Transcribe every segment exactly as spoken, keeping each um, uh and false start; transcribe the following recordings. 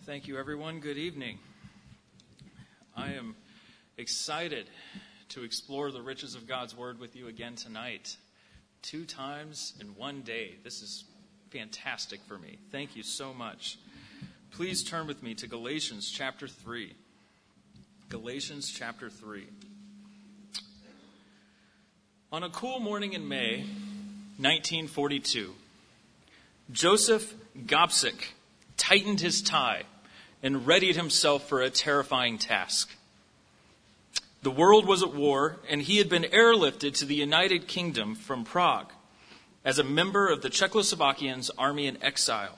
Thank you, everyone. Good evening. I am excited to explore the riches of God's Word with you again tonight. Two times in one day. This is fantastic for me. Thank you so much. Please turn with me to Galatians chapter three. Galatians chapter three. On a cool morning in May nineteen forty-two, Joseph Gopsic tightened his tie and readied himself for a terrifying task. The world was at war, and he had been airlifted to the United Kingdom from Prague as a member of the Czechoslovakians' army in exile.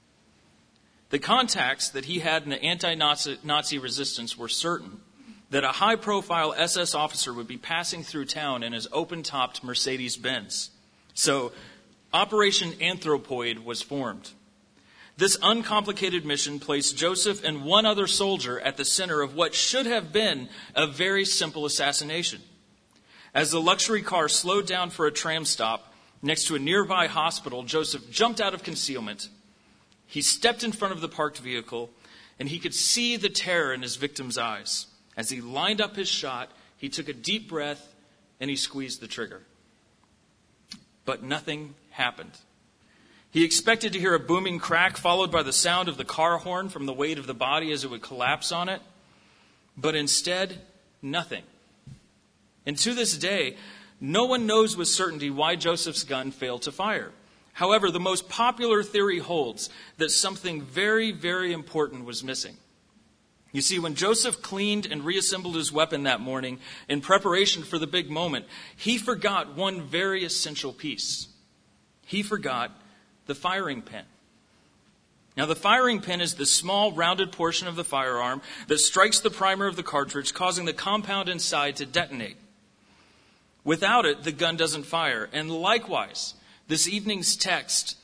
The contacts that he had in the anti-Nazi Nazi resistance were certain that a high-profile S S officer would be passing through town in his open-topped Mercedes-Benz. So, Operation Anthropoid was formed. This uncomplicated mission placed Joseph and one other soldier at the center of what should have been a very simple assassination. As the luxury car slowed down for a tram stop next to a nearby hospital, Joseph jumped out of concealment. He stepped in front of the parked vehicle, and he could see the terror in his victim's eyes. As he lined up his shot, he took a deep breath, and he squeezed the trigger. But nothing happened. He expected to hear a booming crack followed by the sound of the car horn from the weight of the body as it would collapse on it. But instead, nothing. And to this day, no one knows with certainty why Joseph's gun failed to fire. However, the most popular theory holds that something very, very important was missing. You see, when Joseph cleaned and reassembled his weapon that morning in preparation for the big moment, he forgot one very essential piece. He forgot the firing pin. Now, the firing pin is the small, rounded portion of the firearm that strikes the primer of the cartridge, causing the compound inside to detonate. Without it, the gun doesn't fire. And likewise, this evening's text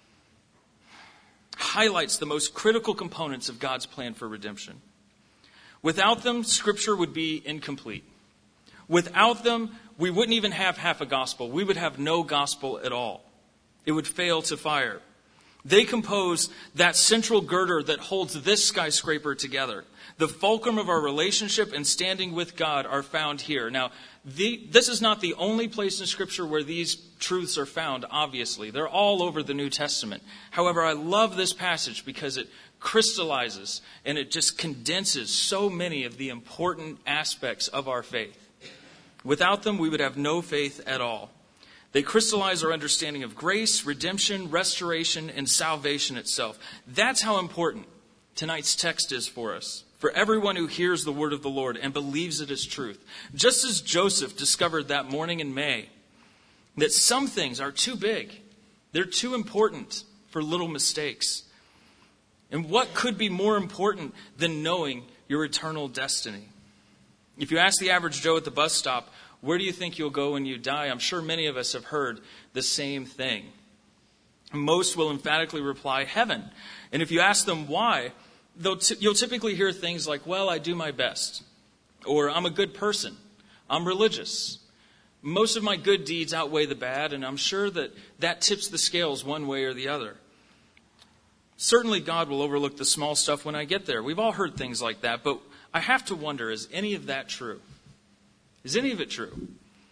highlights the most critical components of God's plan for redemption. Without them, Scripture would be incomplete. Without them, we wouldn't even have half a gospel. We would have no gospel at all. It would fail to fire. They compose that central girder that holds this skyscraper together. The fulcrum of our relationship and standing with God are found here. Now, the, this is not the only place in Scripture where these truths are found, obviously. They're all over the New Testament. However, I love this passage because it crystallizes and it just condenses so many of the important aspects of our faith. Without them, we would have no faith at all. They crystallize our understanding of grace, redemption, restoration, and salvation itself. That's how important tonight's text is for us, for everyone who hears the word of the Lord and believes it is truth. Just as Joseph discovered that morning in May that some things are too big, they're too important for little mistakes. And what could be more important than knowing your eternal destiny? If you ask the average Joe at the bus stop, where do you think you'll go when you die? I'm sure many of us have heard the same thing. Most will emphatically reply, heaven. And if you ask them why, they'll t- you'll typically hear things like, well, I do my best. Or I'm a good person. I'm religious. Most of my good deeds outweigh the bad, and I'm sure that that tips the scales one way or the other. Certainly God will overlook the small stuff when I get there. We've all heard things like that, but I have to wonder, is any of that true? Is any of it true?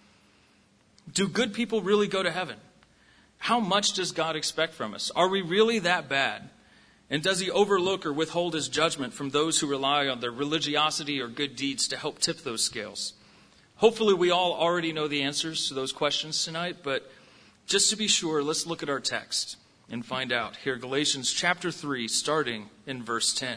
Do good people really go to heaven? How much does God expect from us? Are we really that bad? And does he overlook or withhold his judgment from those who rely on their religiosity or good deeds to help tip those scales? Hopefully we all already know the answers to those questions tonight, but just to be sure, let's look at our text and find out. Here, Galatians chapter three, starting in verse ten.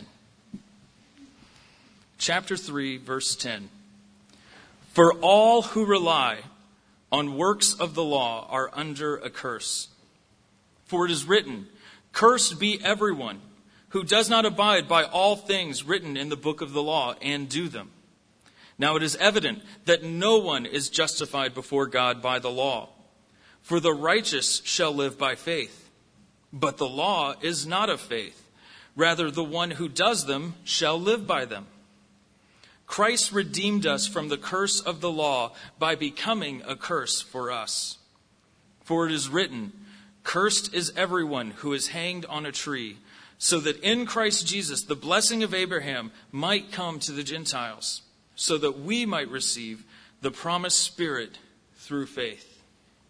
Chapter three, verse ten. For all who rely on works of the law are under a curse. For it is written, cursed be everyone who does not abide by all things written in the book of the law and do them. Now it is evident that no one is justified before God by the law. For the righteous shall live by faith. But the law is not of faith. Rather, the one who does them shall live by them. Christ redeemed us from the curse of the law by becoming a curse for us. For it is written, cursed is everyone who is hanged on a tree, so that in Christ Jesus the blessing of Abraham might come to the Gentiles, so that we might receive the promised Spirit through faith.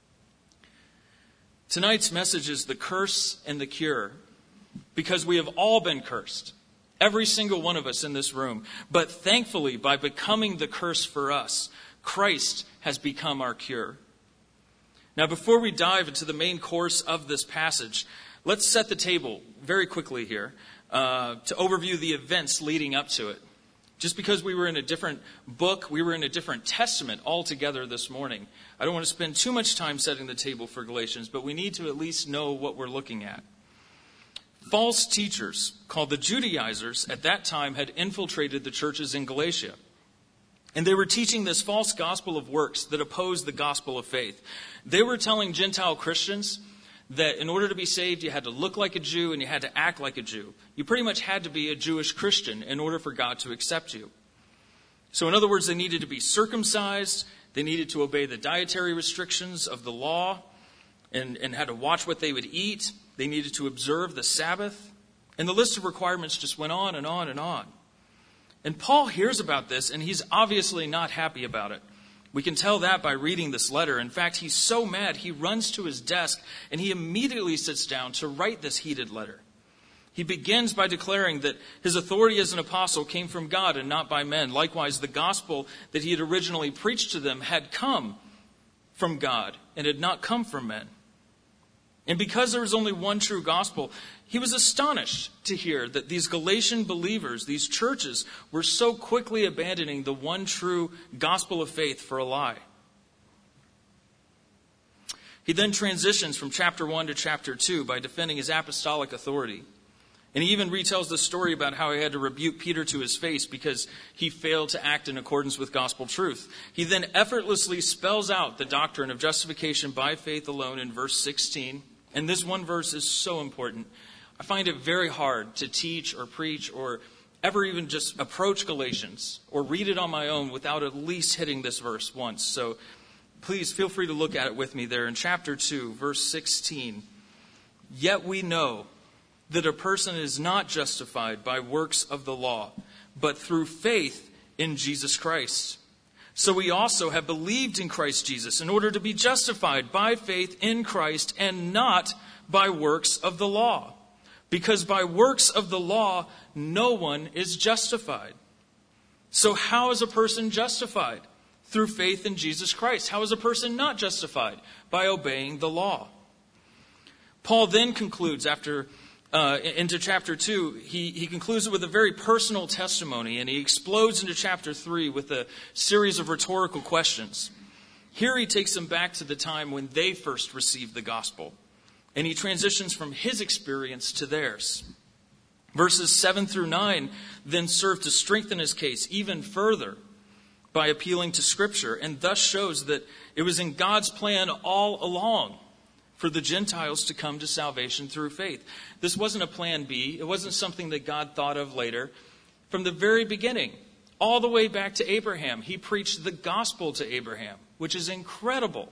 Tonight's message is the curse and the cure, because we have all been cursed, every single one of us in this room. But thankfully, by becoming the curse for us, Christ has become our cure. Now, before we dive into the main course of this passage, let's set the table very quickly here uh, to overview the events leading up to it. Just because we were in a different book, we were in a different testament altogether this morning. I don't want to spend too much time setting the table for Galatians, but we need to at least know what we're looking at. False teachers, called the Judaizers, at that time had infiltrated the churches in Galatia. And they were teaching this false gospel of works that opposed the gospel of faith. They were telling Gentile Christians that in order to be saved, you had to look like a Jew and you had to act like a Jew. You pretty much had to be a Jewish Christian in order for God to accept you. So in other words, they needed to be circumcised. They needed to obey the dietary restrictions of the law and, and had to watch what they would eat. They needed to observe the Sabbath. And the list of requirements just went on and on and on. And Paul hears about this, and he's obviously not happy about it. We can tell that by reading this letter. In fact, he's so mad, he runs to his desk, and he immediately sits down to write this heated letter. He begins by declaring that his authority as an apostle came from God and not by men. Likewise, the gospel that he had originally preached to them had come from God and had not come from men. And because there was only one true gospel, he was astonished to hear that these Galatian believers, these churches, were so quickly abandoning the one true gospel of faith for a lie. He then transitions from chapter one to chapter two by defending his apostolic authority. And he even retells the story about how he had to rebuke Peter to his face because he failed to act in accordance with gospel truth. He then effortlessly spells out the doctrine of justification by faith alone in verse sixteen. And this one verse is so important. I find it very hard to teach or preach or ever even just approach Galatians or read it on my own without at least hitting this verse once. So please feel free to look at it with me there in chapter two, verse sixteen. Yet we know that a person is not justified by works of the law, but through faith in Jesus Christ. So we also have believed in Christ Jesus in order to be justified by faith in Christ and not by works of the law. Because by works of the law, no one is justified. So how is a person justified? Through faith in Jesus Christ. How is a person not justified? By obeying the law. Paul then concludes after Uh, into chapter two, he, he concludes it with a very personal testimony, and he explodes into chapter three with a series of rhetorical questions. Here he takes them back to the time when they first received the gospel, and he transitions from his experience to theirs. Verses seven through nine then serve to strengthen his case even further by appealing to Scripture, and thus shows that it was in God's plan all along for the Gentiles to come to salvation through faith. This wasn't a plan B. It wasn't something that God thought of later. From the very beginning, all the way back to Abraham, he preached the gospel to Abraham, which is incredible.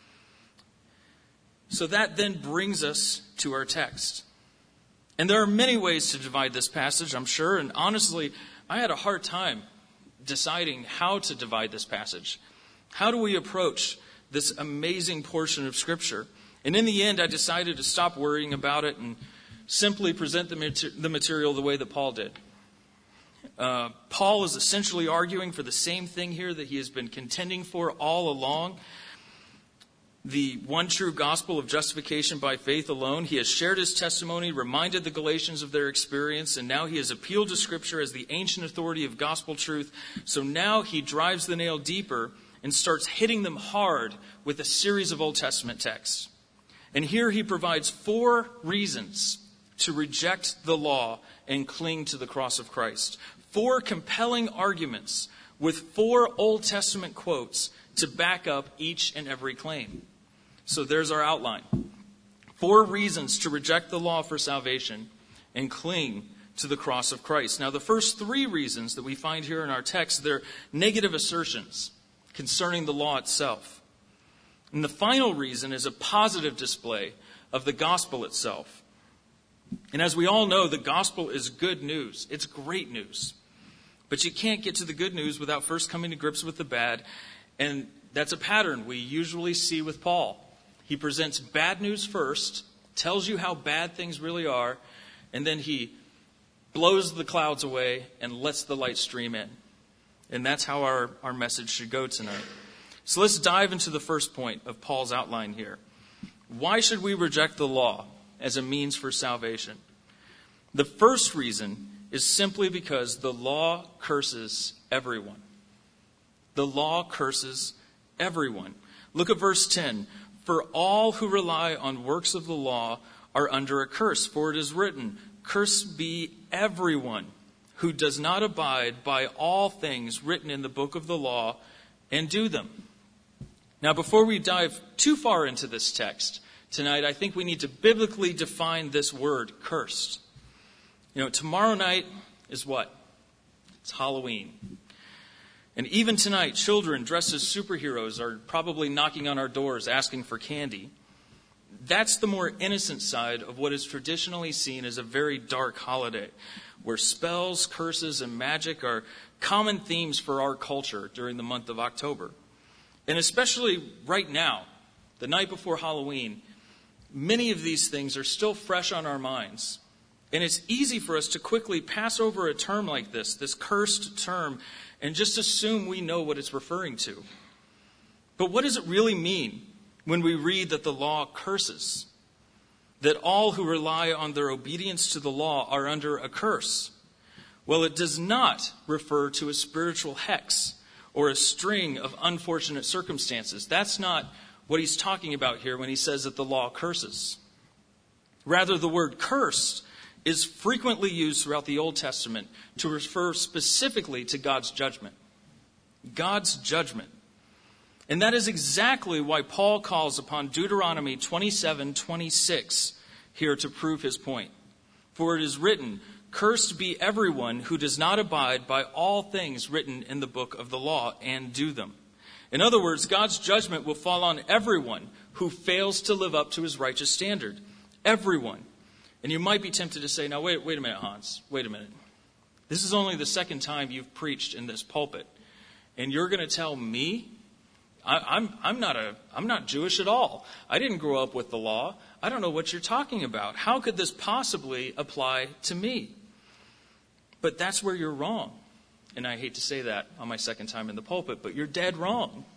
So that then brings us to our text. And there are many ways to divide this passage, I'm sure. And honestly, I had a hard time deciding how to divide this passage. How do we approach this amazing portion of Scripture? And in the end, I decided to stop worrying about it and simply present the, mater- the material the way that Paul did. Uh, Paul is essentially arguing for the same thing here that he has been contending for all along. The one true gospel of justification by faith alone. He has shared his testimony, reminded the Galatians of their experience, and now he has appealed to Scripture as the ancient authority of gospel truth. So now he drives the nail deeper and starts hitting them hard with a series of Old Testament texts. And here he provides four reasons to reject the law and cling to the cross of Christ. Four compelling arguments with four Old Testament quotes to back up each and every claim. So there's our outline. Four reasons to reject the law for salvation and cling to the cross of Christ. Now, the first three reasons that we find here in our text, they're negative assertions concerning the law itself. And the final reason is a positive display of the gospel itself. And as we all know, the gospel is good news. It's great news. But you can't get to the good news without first coming to grips with the bad. And that's a pattern we usually see with Paul. He presents bad news first, tells you how bad things really are, and then he blows the clouds away and lets the light stream in. And that's how our, our message should go tonight. So let's dive into the first point of Paul's outline here. Why should we reject the law as a means for salvation? The first reason is simply because the law curses everyone. The law curses everyone. Look at verse ten. For all who rely on works of the law are under a curse. For it is written, cursed be everyone who does not abide by all things written in the book of the law and do them. Now, before we dive too far into this text tonight, I think we need to biblically define this word, cursed. You know, tomorrow night is what? It's Halloween. And even tonight, children dressed as superheroes are probably knocking on our doors asking for candy. That's the more innocent side of what is traditionally seen as a very dark holiday, where spells, curses, and magic are common themes for our culture during the month of October. And especially right now, the night before Halloween, many of these things are still fresh on our minds. And it's easy for us to quickly pass over a term like this, this cursed term, and just assume we know what it's referring to. But what does it really mean when we read that the law curses? That all who rely on their obedience to the law are under a curse? Well, it does not refer to a spiritual hex or a string of unfortunate circumstances. That's not what he's talking about here when he says that the law curses. Rather, the word cursed is frequently used throughout the Old Testament to refer specifically to God's judgment. God's judgment. And that is exactly why Paul calls upon Deuteronomy twenty-seven twenty-six here to prove his point. For it is written, cursed be everyone who does not abide by all things written in the book of the law and do them. In other words, God's judgment will fall on everyone who fails to live up to his righteous standard. Everyone. And you might be tempted to say, now wait, wait a minute, Hans. Wait a minute. This is only the second time you've preached in this pulpit. And you're going to tell me? I, I'm, I'm, not a, I'm not Jewish at all. I didn't grow up with the law. I don't know what you're talking about. How could this possibly apply to me? But that's where you're wrong. And I hate to say that on my second time in the pulpit, but you're dead wrong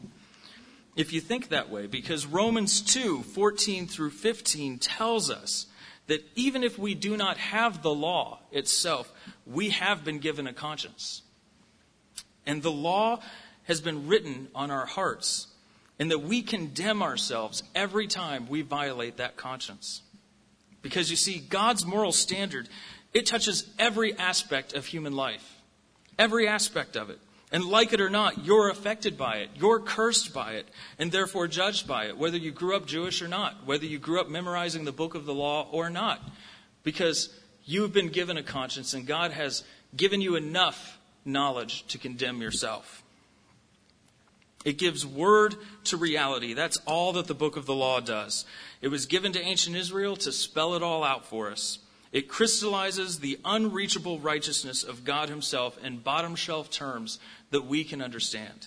if you think that way. Because Romans two fourteen through fifteen tells us that even if we do not have the law itself, we have been given a conscience. And the law has been written on our hearts, and that we condemn ourselves every time we violate that conscience. Because you see, God's moral standard, it touches every aspect of human life. Every aspect of it. And like it or not, you're affected by it. You're cursed by it, and therefore judged by it, whether you grew up Jewish or not, whether you grew up memorizing the book of the law or not. Because you've been given a conscience, and God has given you enough knowledge to condemn yourself. It gives word to reality. That's all that the book of the law does. It was given to ancient Israel to spell it all out for us. It crystallizes the unreachable righteousness of God himself in bottom shelf terms that we can understand.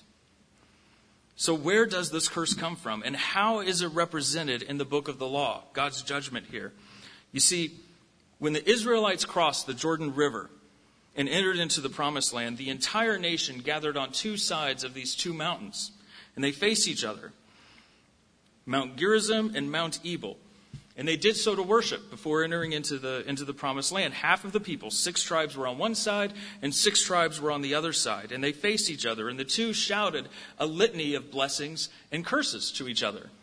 So where does this curse come from? And how is it represented in the book of the law? God's judgment here. You see, when the Israelites crossed the Jordan River and entered into the promised land, the entire nation gathered on two sides of these two mountains. And they faced each other. Mount Gerizim and Mount Ebal. And they did so to worship before entering into the into the promised land. Half of the people, six tribes were on one side and six tribes were on the other side. And they faced each other. And the two shouted a litany of blessings and curses to each other,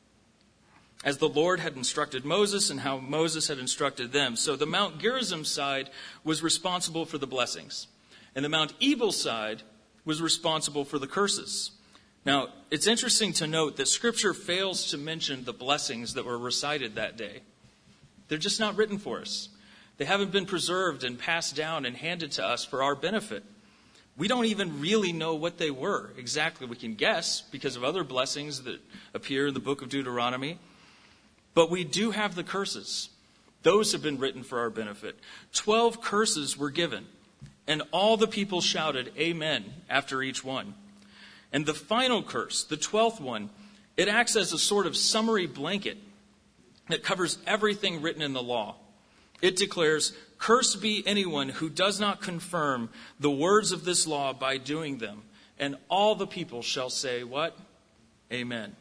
as the Lord had instructed Moses and how Moses had instructed them. So the Mount Gerizim side was responsible for the blessings, and the Mount Ebal side was responsible for the curses. Now, it's interesting to note that Scripture fails to mention the blessings that were recited that day. They're just not written for us. They haven't been preserved and passed down and handed to us for our benefit. We don't even really know what they were exactly. We can guess because of other blessings that appear in the book of Deuteronomy. But we do have the curses. Those have been written for our benefit. Twelve curses were given, and all the people shouted, Amen, after each one. And the final curse, the twelfth one, it acts as a sort of summary blanket that covers everything written in the law. It declares, Cursed be anyone who does not confirm the words of this law by doing them. And all the people shall say, what? Amen.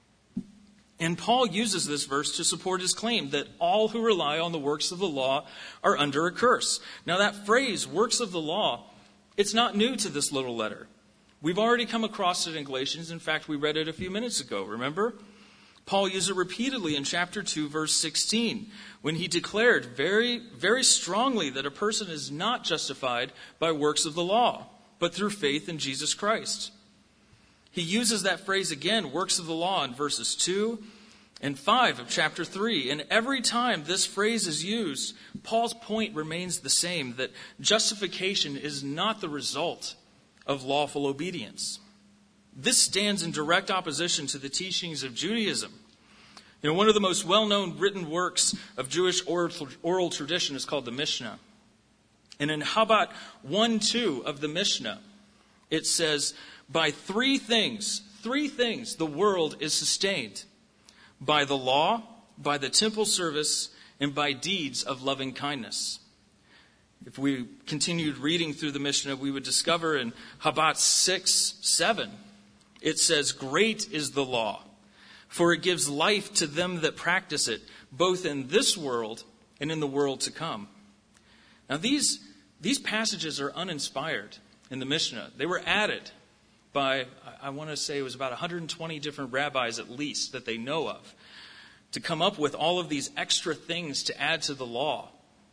And Paul uses this verse to support his claim that all who rely on the works of the law are under a curse. Now that phrase, works of the law, it's not new to this little letter. We've already come across it in Galatians. In fact, we read it a few minutes ago, remember? Paul used it repeatedly in chapter two, verse sixteen, when he declared very, very strongly that a person is not justified by works of the law, but through faith in Jesus Christ. He uses that phrase again, works of the law, in verses two and five of chapter three. And every time this phrase is used, Paul's point remains the same, that justification is not the result of lawful obedience. This stands in direct opposition to the teachings of Judaism. You know, one of the most well-known written works of Jewish oral, oral tradition is called the Mishnah. And in Chabad one two of the Mishnah, it says, by three things, three things the world is sustained. By the law, by the temple service, and by deeds of loving kindness. If we continued reading through the Mishnah, we would discover in Chabad six seven, it says, Great is the law, for it gives life to them that practice it, both in this world and in the world to come. Now these, these passages are uninspired in the Mishnah. They were added by, I want to say it was about one hundred twenty different rabbis at least that they know of, to come up with all of these extra things to add to the law.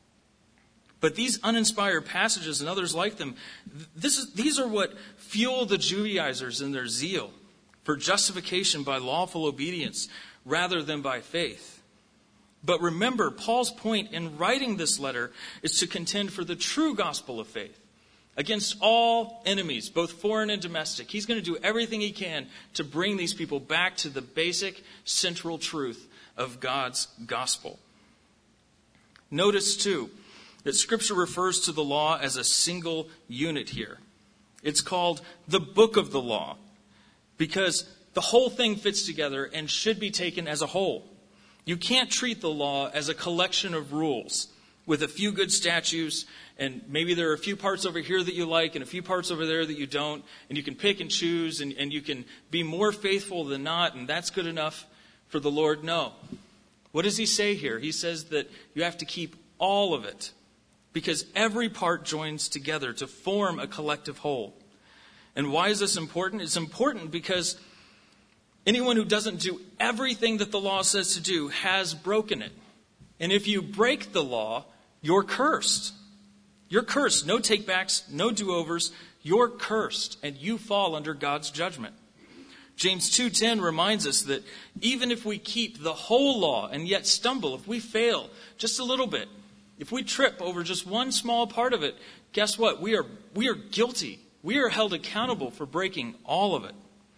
But these uninspired passages and others like them, this is, these are what fuel the Judaizers in their zeal for justification by lawful obedience rather than by faith. But remember, Paul's point in writing this letter is to contend for the true gospel of faith against all enemies, both foreign and domestic. He's going to do everything he can to bring these people back to the basic central truth of God's gospel. Notice, too, that Scripture refers to the law as a single unit here. It's called the book of the law because the whole thing fits together and should be taken as a whole. You can't treat the law as a collection of rules with a few good statutes, and maybe there are a few parts over here that you like and a few parts over there that you don't, and you can pick and choose, and, and you can be more faithful than not, and that's good enough for the Lord. No. What does he say here? He says that you have to keep all of it, because every part joins together to form a collective whole. And why is this important? It's important because anyone who doesn't do everything that the law says to do has broken it. And if you break the law, you're cursed. You're cursed. No takebacks, no do-overs. You're cursed, and you fall under God's judgment. James two ten reminds us that even if we keep the whole law and yet stumble, if we fail just a little bit, if we trip over just one small part of it, guess what? We are, we are guilty. We are held accountable for breaking all of it.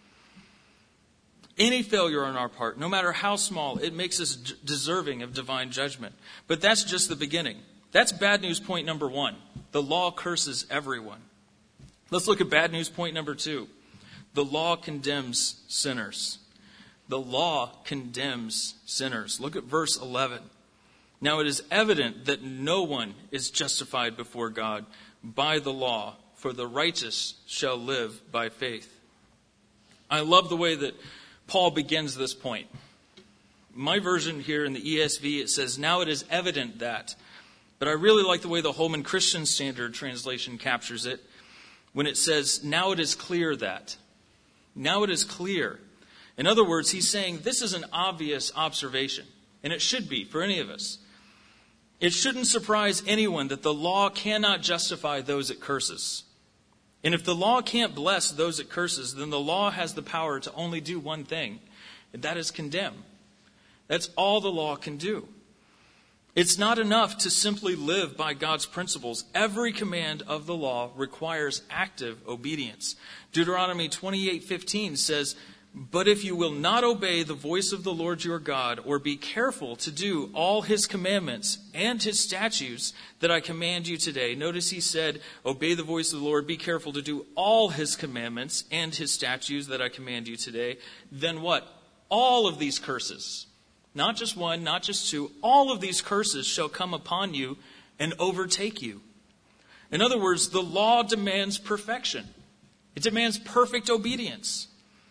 Any failure on our part, no matter how small, it makes us d- deserving of divine judgment. But that's just the beginning. That's bad news point number one. The law curses everyone. Let's look at bad news point number two. The law condemns sinners. The law condemns sinners. Look at verse eleven. Now it is evident that no one is justified before God by the law, for the righteous shall live by faith. I love the way that Paul begins this point. My version here in the E S V, it says, now it is evident that. But I really like the way the Holman Christian Standard Translation captures it when it says, now it is clear that. Now it is clear. In other words, he's saying this is an obvious observation, and it should be for any of us. It shouldn't surprise anyone that the law cannot justify those it curses. And if the law can't bless those it curses, then the law has the power to only do one thing, and that is condemn. That's all the law can do. It's not enough to simply live by God's principles. Every command of the law requires active obedience. Deuteronomy twenty-eight fifteen says, But if you will not obey the voice of the Lord your God, or be careful to do all his commandments and his statutes that I command you today. Notice he said, obey the voice of the Lord, be careful to do all his commandments and his statutes that I command you today. Then what? All of these curses, not just one, not just two, all of these curses shall come upon you and overtake you. In other words, the law demands perfection. It demands perfect obedience.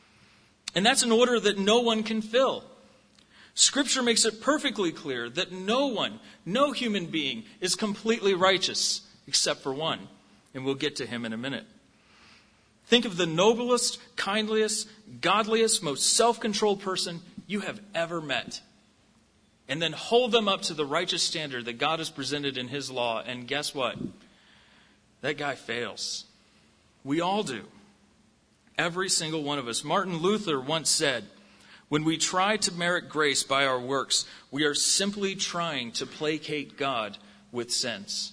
And that's an order that no one can fill. Scripture makes it perfectly clear that no one, no human being is completely righteous except for one. And we'll get to him in a minute. Think of the noblest, kindliest, godliest, most self-controlled person you have ever met. And then hold them up to the righteous standard that God has presented in his law. And guess what? That guy fails. We all do. Every single one of us. Martin Luther once said, when we try to merit grace by our works, we are simply trying to placate God with sins.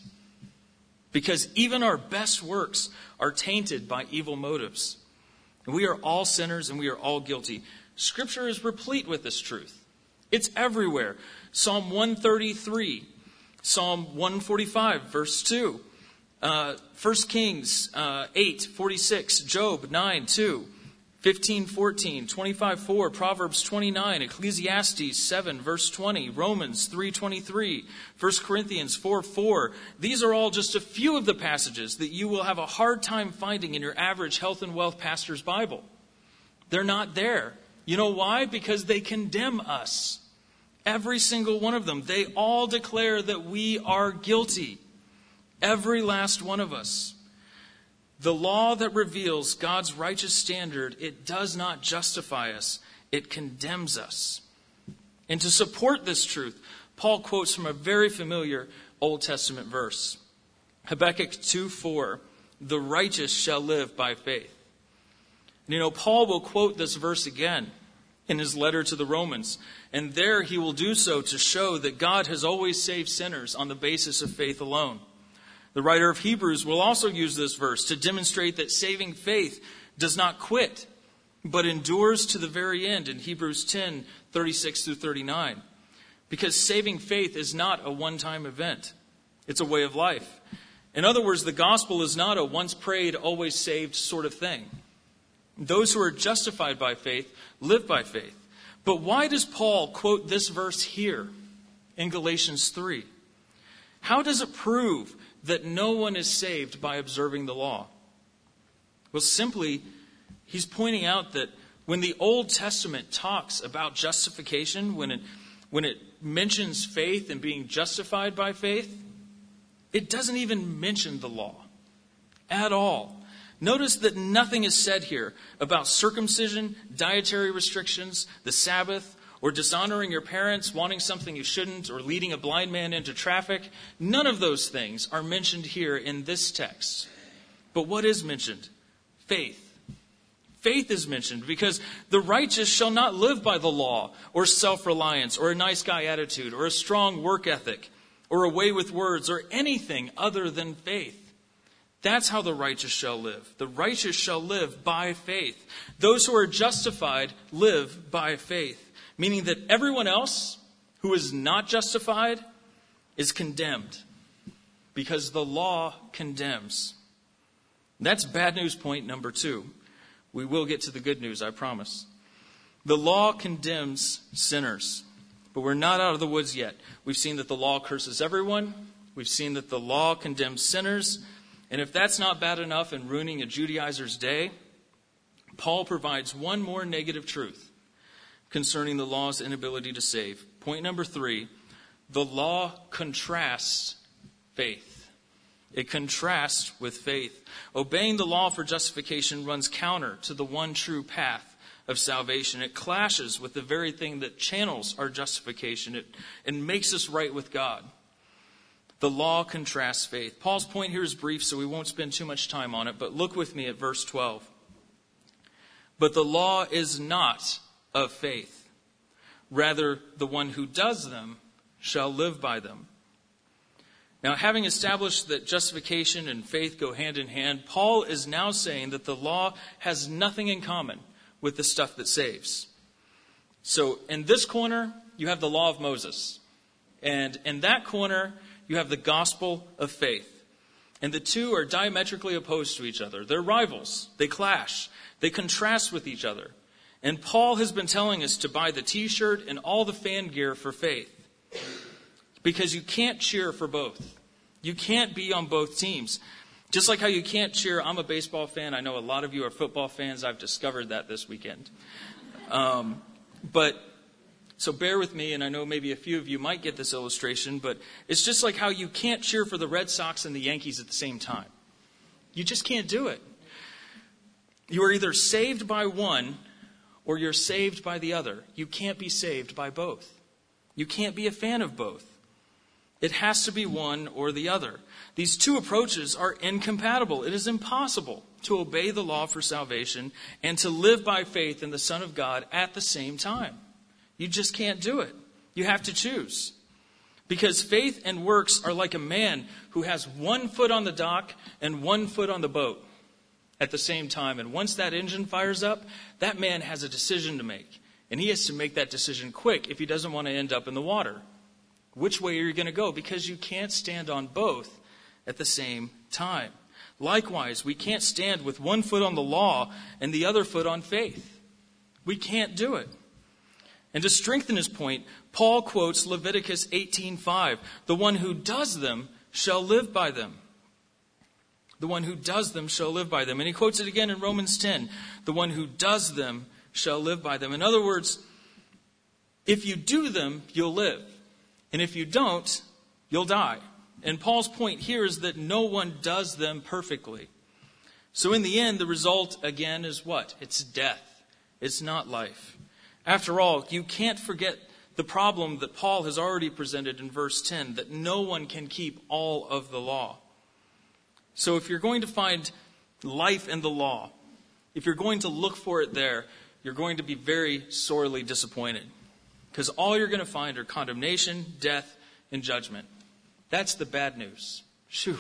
Because even our best works are tainted by evil motives. And we are all sinners and we are all guilty. Scripture is replete with this truth. It's everywhere. Psalm one thirty-three, Psalm one forty-five, verse two. Uh, First Kings uh, eight forty-six, Job nine two, fifteen fourteen, twenty-five four, Proverbs twenty-nine, Ecclesiastes seven verse twenty, Romans three twenty-three, First Corinthians four four. These are all just a few of the passages that you will have a hard time finding in your average health and wealth pastor's Bible. They're not there. You know why? Because they condemn us. Every single one of them. They all declare that we are guilty. Every last one of us. The law that reveals God's righteous standard, it does not justify us. It condemns us. And to support this truth, Paul quotes from a very familiar Old Testament verse. Habakkuk two four, the righteous shall live by faith. And you know, Paul will quote this verse again in his letter to the Romans. And there he will do so to show that God has always saved sinners on the basis of faith alone. The writer of Hebrews will also use this verse to demonstrate that saving faith does not quit, but endures to the very end in Hebrews ten thirty-six through thirty-nine. Because saving faith is not a one-time event. It's a way of life. In other words, the gospel is not a once prayed, always saved sort of thing. Those who are justified by faith live by faith. But why does Paul quote this verse here in Galatians three? How does it prove that no one is saved by observing the law? Well, simply, he's pointing out that when the Old Testament talks about justification, when it, when it mentions faith and being justified by faith, it doesn't even mention the law at all. Notice that nothing is said here about circumcision, dietary restrictions, the Sabbath, or dishonoring your parents, wanting something you shouldn't, or leading a blind man into traffic. None of those things are mentioned here in this text. But what is mentioned? Faith. Faith is mentioned because the righteous shall not live by the law, or self-reliance, or a nice guy attitude, or a strong work ethic, or a way with words, or anything other than faith. That's how the righteous shall live. The righteous shall live by faith. Those who are justified live by faith. Meaning that everyone else who is not justified is condemned. Because the law condemns. That's bad news point number two. We will get to the good news, I promise. The law condemns sinners. But we're not out of the woods yet. We've seen that the law curses everyone. We've seen that the law condemns sinners. And if that's not bad enough in ruining a Judaizer's day, Paul provides one more negative truth concerning the law's inability to save. Point number three, the law contrasts faith. It contrasts with faith. Obeying the law for justification runs counter to the one true path of salvation. It clashes with the very thing that channels our justification. It, it makes us right with God. The law contrasts faith. Paul's point here is brief, so we won't spend too much time on it, but look with me at verse twelve. But the law is not of faith. Rather, the one who does them shall live by them. Now, having established that justification and faith go hand in hand, Paul is now saying that the law has nothing in common with the stuff that saves. So in this corner, you have the law of Moses. And in that corner, you have the gospel of faith. And the two are diametrically opposed to each other. They're rivals. They clash. They contrast with each other. And Paul has been telling us to buy the t-shirt and all the fan gear for faith. Because you can't cheer for both. You can't be on both teams. Just like how you can't cheer, I'm a baseball fan. I know a lot of you are football fans. I've discovered that this weekend. Um, but, so bear with me, and I know maybe a few of you might get this illustration, but it's just like how you can't cheer for the Red Sox and the Yankees at the same time. You just can't do it. You are either saved by one or you're saved by the other. You can't be saved by both. You can't be a fan of both. It has to be one or the other. These two approaches are incompatible. It is impossible to obey the law for salvation and to live by faith in the Son of God at the same time. You just can't do it. You have to choose. Because faith and works are like a man who has one foot on the dock and one foot on the boat at the same time. And once that engine fires up, that man has a decision to make. And he has to make that decision quick if he doesn't want to end up in the water. Which way are you going to go? Because you can't stand on both at the same time. Likewise, we can't stand with one foot on the law and the other foot on faith. We can't do it. And to strengthen his point, Paul quotes Leviticus eighteen five. The one who does them shall live by them. The one who does them shall live by them. And he quotes it again in Romans ten. The one who does them shall live by them. In other words, if you do them, you'll live. And if you don't, you'll die. And Paul's point here is that no one does them perfectly. So in the end, the result, again, is what? It's death. It's not life. After all, you can't forget the problem that Paul has already presented in verse ten, that no one can keep all of the law. So if you're going to find life in the law, if you're going to look for it there, you're going to be very sorely disappointed. Because all you're going to find are condemnation, death, and judgment. That's the bad news. Shoo.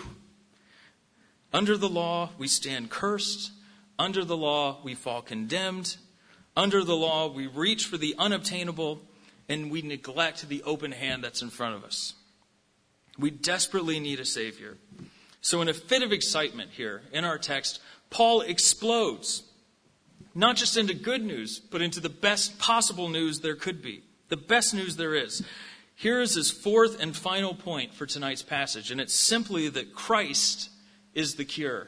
Under the law, we stand cursed. Under the law, we fall condemned. Under the law, we reach for the unobtainable, and we neglect the open hand that's in front of us. We desperately need a Savior. So in a fit of excitement here in our text, Paul explodes, not just into good news, but into the best possible news there could be. The best news there is. Here is his fourth and final point for tonight's passage, and it's simply that Christ is the cure.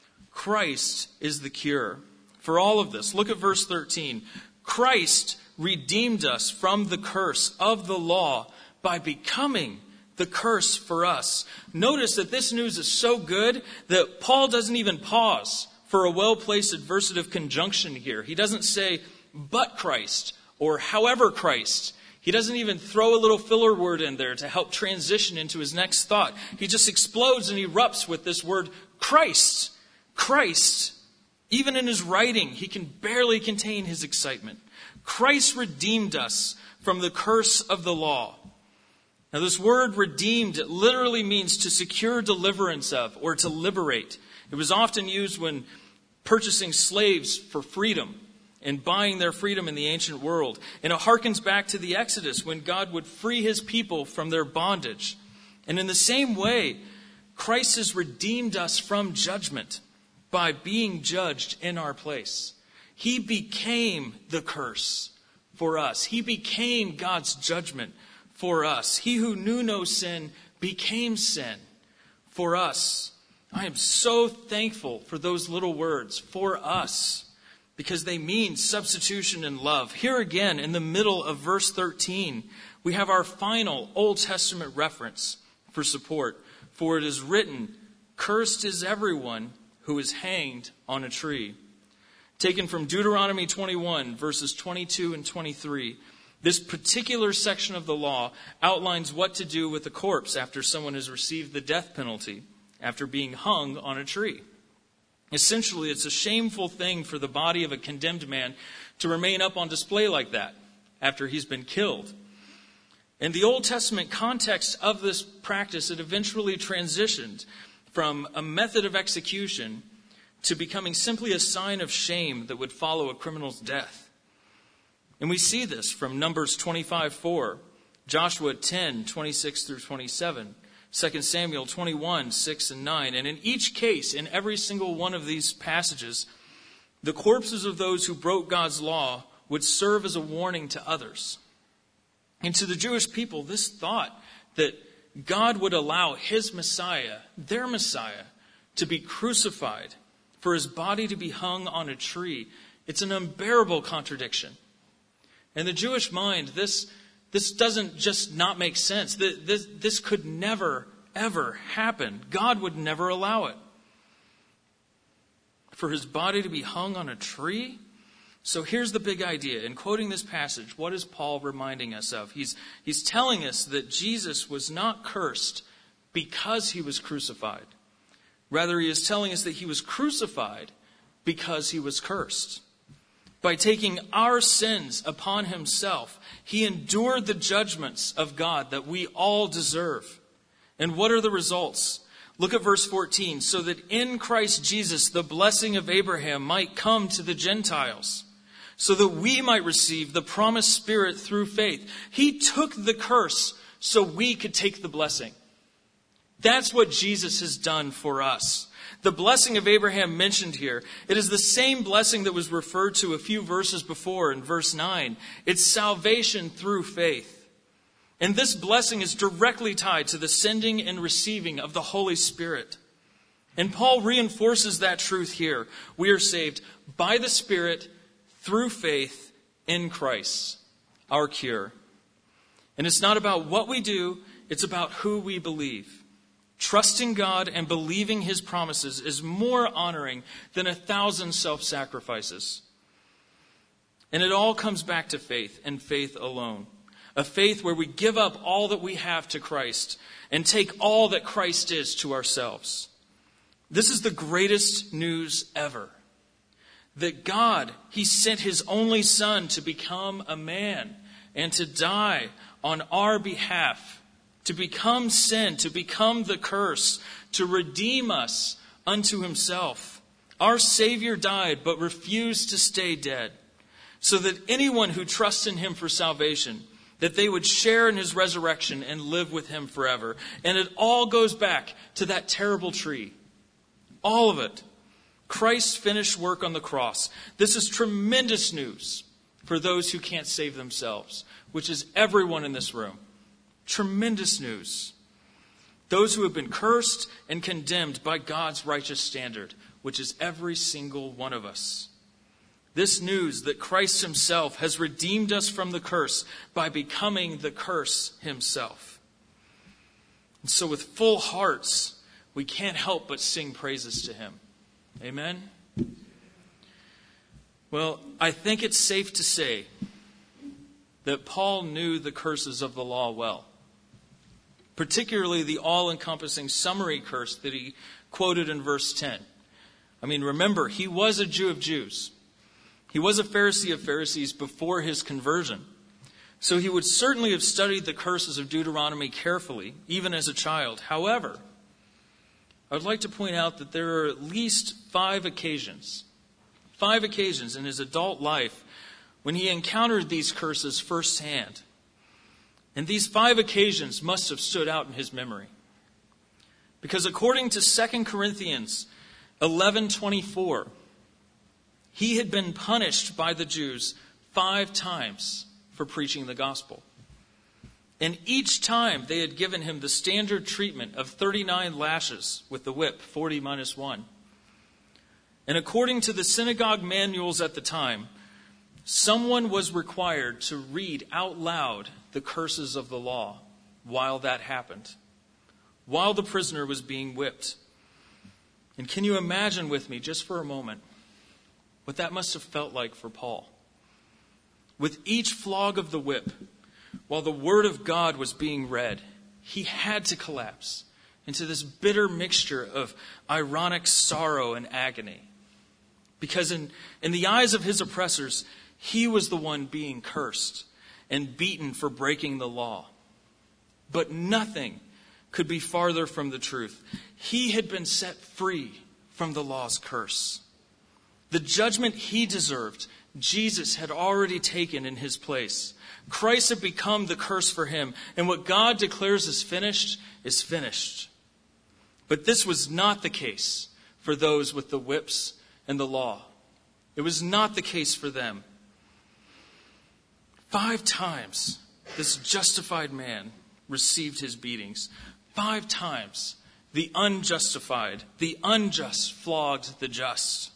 Christ is the cure for all of this. Look at verse thirteen. Christ redeemed us from the curse of the law by becoming the curse for us. Notice that this news is so good that Paul doesn't even pause for a well-placed adversative conjunction here. He doesn't say, but Christ, or however Christ. He doesn't even throw a little filler word in there to help transition into his next thought. He just explodes and erupts with this word, Christ. Christ. Even in his writing, he can barely contain his excitement. Christ redeemed us from the curse of the law. Now this word redeemed, it literally means to secure deliverance of or to liberate. It was often used when purchasing slaves for freedom and buying their freedom in the ancient world. And it harkens back to the Exodus when God would free his people from their bondage. And in the same way, Christ has redeemed us from judgment by being judged in our place. He became the curse for us. He became God's judgment for us. He who knew no sin became sin for us. I am so thankful for those little words, for us, because they mean substitution and love. Here again, in the middle of verse thirteen, we have our final Old Testament reference for support. For it is written, cursed is everyone who is hanged on a tree. Taken from Deuteronomy twenty-one, verses twenty-two and twenty-three. This particular section of the law outlines what to do with a corpse after someone has received the death penalty, after being hung on a tree. Essentially, it's a shameful thing for the body of a condemned man to remain up on display like that after he's been killed. In the Old Testament context of this practice, it eventually transitioned from a method of execution to becoming simply a sign of shame that would follow a criminal's death. And we see this from Numbers twenty-five four, Joshua ten twenty-six through twenty-seven, Second Samuel twenty-one six and nine. And in each case, in every single one of these passages, the corpses of those who broke God's law would serve as a warning to others. And to the Jewish people, this thought that God would allow his Messiah, their Messiah, to be crucified, for his body to be hung on a tree, it's an unbearable contradiction. In the Jewish mind, this, this doesn't just not make sense. This, this could never, ever happen. God would never allow it. For his body to be hung on a tree? So here's the big idea. In quoting this passage, what is Paul reminding us of? He's, he's telling us that Jesus was not cursed because he was crucified. Rather, he is telling us that he was crucified because he was cursed. By taking our sins upon himself, he endured the judgments of God that we all deserve. And what are the results? Look at verse fourteen. So that in Christ Jesus the blessing of Abraham might come to the Gentiles, so that we might receive the promised Spirit through faith. He took the curse so we could take the blessing. That's what Jesus has done for us. The blessing of Abraham mentioned here, it is the same blessing that was referred to a few verses before in verse nine. It's salvation through faith. And this blessing is directly tied to the sending and receiving of the Holy Spirit. And Paul reinforces that truth here. We are saved by the Spirit through faith in Christ, our cure. And it's not about what we do, it's about who we believe. Trusting God and believing his promises is more honoring than a thousand self-sacrifices. And it all comes back to faith and faith alone. A faith where we give up all that we have to Christ and take all that Christ is to ourselves. This is the greatest news ever. That God, he sent his only Son to become a man and to die on our behalf, to become sin, to become the curse, to redeem us unto himself. Our Savior died but refused to stay dead, so that anyone who trusts in him for salvation, that they would share in his resurrection and live with him forever. And it all goes back to that terrible tree. All of it. Christ's finished work on the cross. This is tremendous news for those who can't save themselves, which is everyone in this room. Tremendous news. Those who have been cursed and condemned by God's righteous standard, which is every single one of us. This news that Christ himself has redeemed us from the curse by becoming the curse himself. And so with full hearts, we can't help but sing praises to him. Amen? Well, I think it's safe to say that Paul knew the curses of the law well. Particularly the all-encompassing summary curse that he quoted in verse ten. I mean, remember, he was a Jew of Jews. He was a Pharisee of Pharisees before his conversion. So he would certainly have studied the curses of Deuteronomy carefully, even as a child. However, I would like to point out that there are at least five occasions, five occasions in his adult life when he encountered these curses firsthand. And these five occasions must have stood out in his memory. Because according to Second Corinthians eleven twenty-four, he had been punished by the Jews five times for preaching the gospel. And each time they had given him the standard treatment of thirty-nine lashes with the whip, forty minus one. And according to the synagogue manuals at the time, someone was required to read out loud the curses of the law while that happened, while the prisoner was being whipped. And can you imagine with me, just for a moment, what that must have felt like for Paul? With each flog of the whip, while the word of God was being read, he had to collapse into this bitter mixture of ironic sorrow and agony. Because in, in the eyes of his oppressors, he was the one being cursed and beaten for breaking the law. But nothing could be farther from the truth. He had been set free from the law's curse. The judgment he deserved, Jesus had already taken in his place. Christ had become the curse for him, and what God declares as finished is finished. But this was not the case for those with the whips and the law. It was not the case for them. Five times this justified man received his beatings. Five times the unjustified, the unjust flogged the just.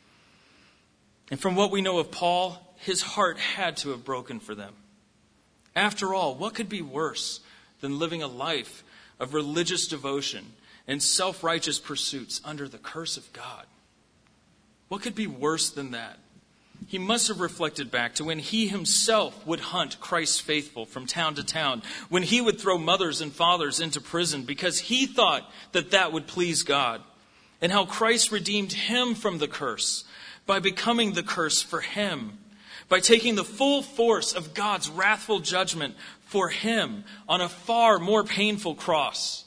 And from what we know of Paul, his heart had to have broken for them. After all, what could be worse than living a life of religious devotion and self-righteous pursuits under the curse of God? What could be worse than that? He must have reflected back to when he himself would hunt Christ's faithful from town to town, when he would throw mothers and fathers into prison because he thought that that would please God, and how Christ redeemed him from the curse by becoming the curse for him, by taking the full force of God's wrathful judgment for him on a far more painful cross.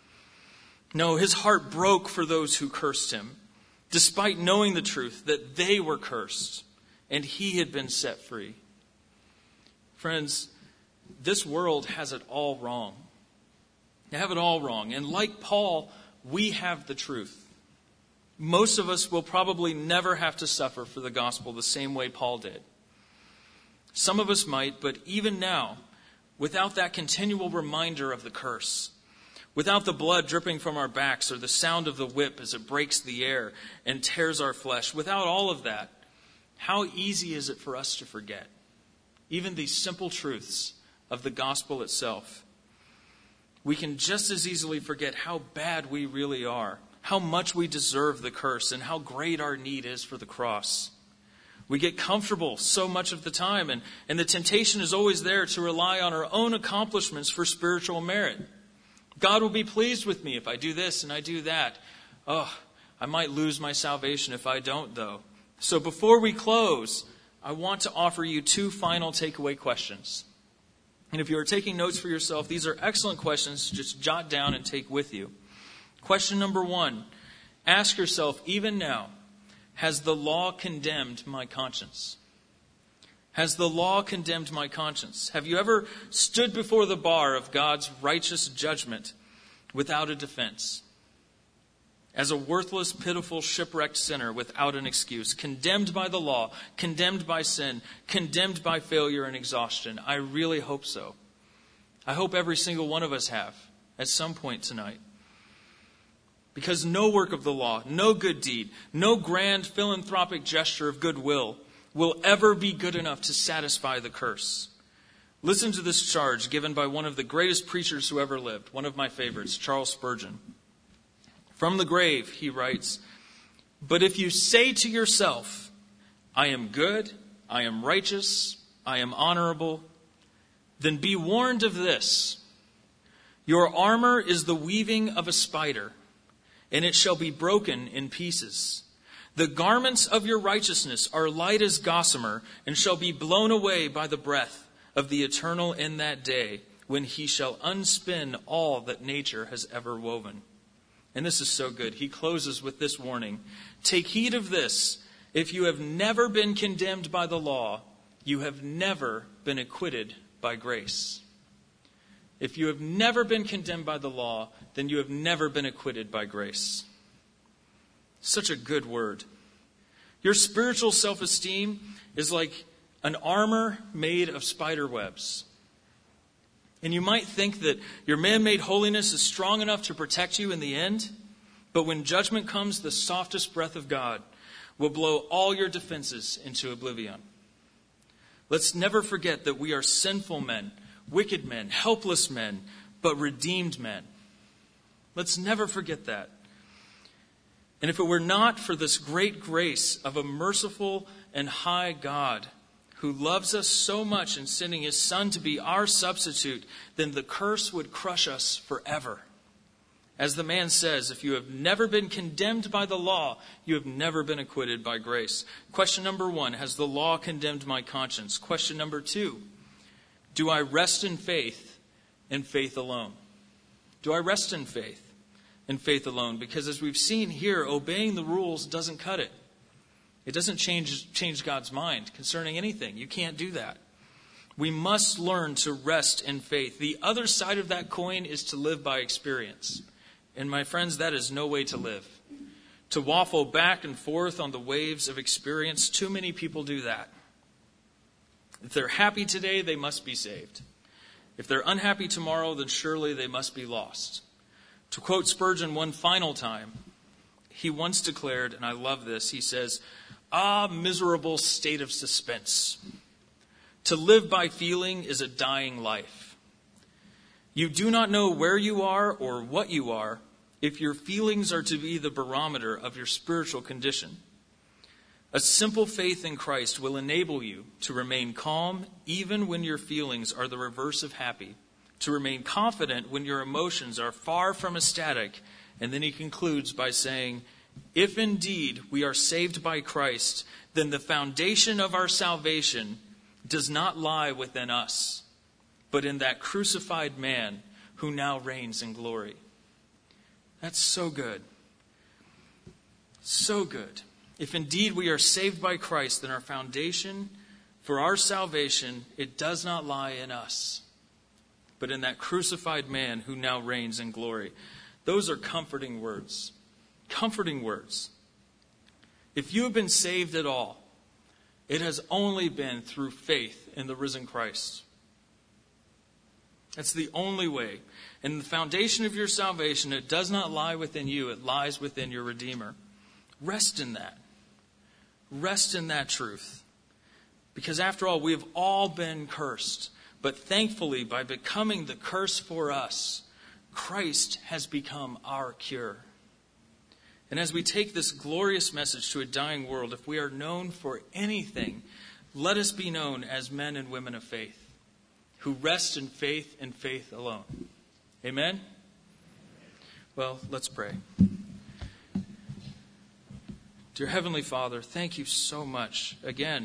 No, his heart broke for those who cursed him, despite knowing the truth that they were cursed and he had been set free. Friends, this world has it all wrong. They have it all wrong. And like Paul, we have the truth. Most of us will probably never have to suffer for the gospel the same way Paul did. Some of us might, but even now, without that continual reminder of the curse, without the blood dripping from our backs or the sound of the whip as it breaks the air and tears our flesh, without all of that, how easy is it for us to forget even these simple truths of the gospel itself? We can just as easily forget how bad we really are, how much we deserve the curse, and how great our need is for the cross. We get comfortable so much of the time, and, and the temptation is always there to rely on our own accomplishments for spiritual merit. God will be pleased with me if I do this and I do that. Oh, I might lose my salvation if I don't, though. So before we close, I want to offer you two final takeaway questions. And if you are taking notes for yourself, these are excellent questions to just jot down and take with you. Question number one, ask yourself, even now, has the law condemned my conscience? Has the law condemned my conscience? Have you ever stood before the bar of God's righteous judgment without a defense? As a worthless, pitiful, shipwrecked sinner without an excuse, condemned by the law, condemned by sin, condemned by failure and exhaustion? I really hope so. I hope every single one of us have at some point tonight. Because no work of the law, no good deed, no grand philanthropic gesture of goodwill will ever be good enough to satisfy the curse. Listen to this charge given by one of the greatest preachers who ever lived, one of my favorites, Charles Spurgeon. From the grave, he writes, "But if you say to yourself, I am good, I am righteous, I am honorable, then be warned of this. Your armor is the weaving of a spider, and it shall be broken in pieces. The garments of your righteousness are light as gossamer, and shall be blown away by the breath of the Eternal in that day, when he shall unspin all that nature has ever woven." And this is so good. He closes with this warning. Take heed of this. If you have never been condemned by the law, you have never been acquitted by grace. If you have never been condemned by the law, then you have never been acquitted by grace. Such a good word. Your spiritual self-esteem is like an armor made of spider webs. And you might think that your man-made holiness is strong enough to protect you in the end, but when judgment comes, the softest breath of God will blow all your defenses into oblivion. Let's never forget that we are sinful men, wicked men, helpless men, but redeemed men. Let's never forget that. And if it were not for this great grace of a merciful and high God who loves us so much in sending his Son to be our substitute, then the curse would crush us forever. As the man says, if you have never been condemned by the law, you have never been acquitted by grace. Question number one, has the law condemned my conscience? Question number two, do I rest in faith and faith alone? Do I rest in faith in faith alone. Because as we've seen here, obeying the rules doesn't cut it. It doesn't change, change God's mind concerning anything. You can't do that. We must learn to rest in faith. The other side of that coin is to live by experience. And my friends, that is no way to live. To waffle back and forth on the waves of experience, too many people do that. If they're happy today, they must be saved. If they're unhappy tomorrow, then surely they must be lost. To quote Spurgeon one final time, he once declared, and I love this, he says, "Ah, miserable state of suspense. To live by feeling is a dying life. You do not know where you are or what you are if your feelings are to be the barometer of your spiritual condition. A simple faith in Christ will enable you to remain calm even when your feelings are the reverse of happy, to remain confident when your emotions are far from ecstatic." And then he concludes by saying, "If indeed we are saved by Christ, then the foundation of our salvation does not lie within us, but in that crucified man who now reigns in glory." That's so good. So good. If indeed we are saved by Christ, then our foundation for our salvation, it does not lie in us, but in that crucified man who now reigns in glory. Those are comforting words. Comforting words. If you have been saved at all, it has only been through faith in the risen Christ. That's the only way. And the foundation of your salvation, it does not lie within you, it lies within your Redeemer. Rest in that. Rest in that truth. Because after all, we have all been cursed. But thankfully, by becoming the curse for us, Christ has become our cure. And as we take this glorious message to a dying world, if we are known for anything, let us be known as men and women of faith, who rest in faith and faith alone. Amen? Well, let's pray. Dear Heavenly Father, thank you so much, again,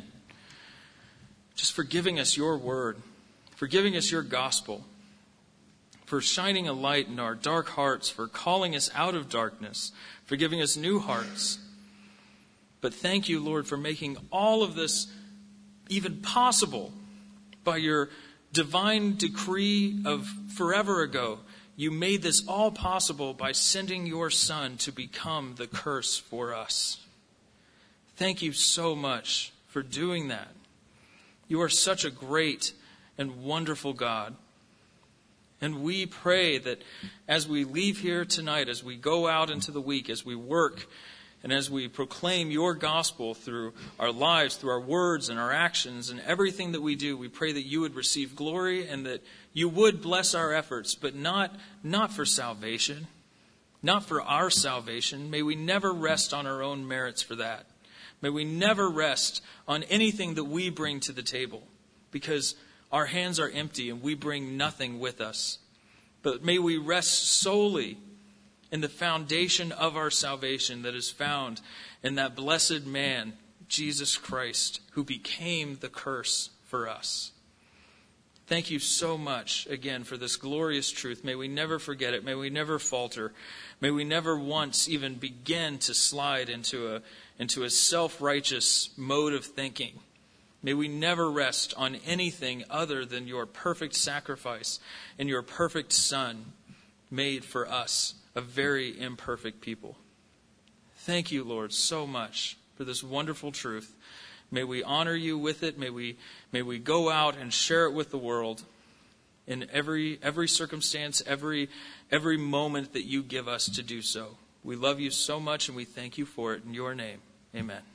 just for giving us your word, for giving us your gospel, for shining a light in our dark hearts, for calling us out of darkness, for giving us new hearts. But thank you, Lord, for making all of this even possible by your divine decree of forever ago. You made this all possible by sending your Son to become the curse for us. Thank you so much for doing that. You are such a great and wonderful God. And we pray that as we leave here tonight, as we go out into the week, as we work, and as we proclaim your gospel through our lives, through our words and our actions and everything that we do, we pray that you would receive glory and that you would bless our efforts, but not, not for salvation, not for our salvation. May we never rest on our own merits for that. May we never rest on anything that we bring to the table, because our hands are empty and we bring nothing with us. But may we rest solely in the foundation of our salvation that is found in that blessed man, Jesus Christ, who became the curse for us. Thank you so much, again, for this glorious truth. May we never forget it. May we never falter. May we never once even begin to slide into a, into a self-righteous mode of thinking. May we never rest on anything other than your perfect sacrifice and your perfect Son made for us, a very imperfect people. Thank you, Lord, so much for this wonderful truth. May we honor you with it. May we, may we go out and share it with the world in every, every circumstance, every, every moment that you give us to do so. We love you so much and we thank you for it. In your name, amen.